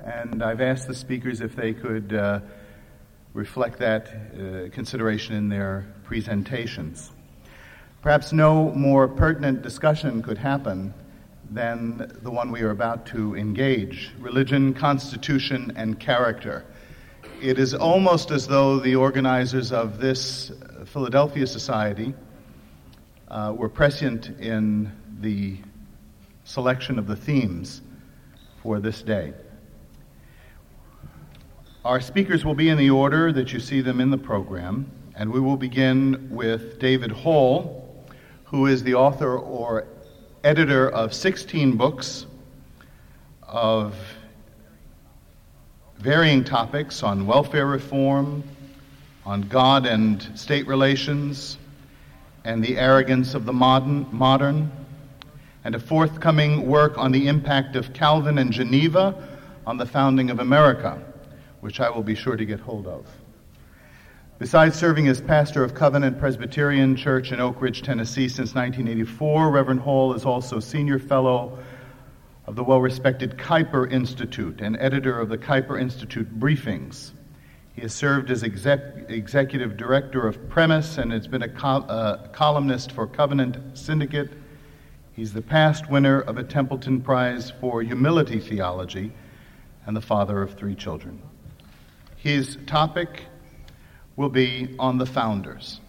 and I've asked the speakers if they could reflect that consideration in their presentations. Perhaps no more pertinent discussion could happen than the one we are about to engage: religion, constitution, and character. It is almost as though the organizers of this Philadelphia Society were prescient in the selection of the themes for this day. Our speakers will be in the order that you see them in the program, and we will begin with David Hall, who is the author or editor of 16 books of varying topics on welfare reform, on God and state relations, and the arrogance of the modern, and a forthcoming work on the impact of Calvin and Geneva on the founding of America, which I will be sure to get hold of. Besides serving as pastor of Covenant Presbyterian Church in Oak Ridge, Tennessee since 1984, Reverend Hall is also senior fellow of the well-respected Kuyper Institute and editor of the Kuyper Institute Briefings. He has served as executive director of Premise and has been a columnist for Covenant Syndicate. He's the past winner of a Templeton Prize for Humility Theology and the father of 3 children. His topic will be on the founders.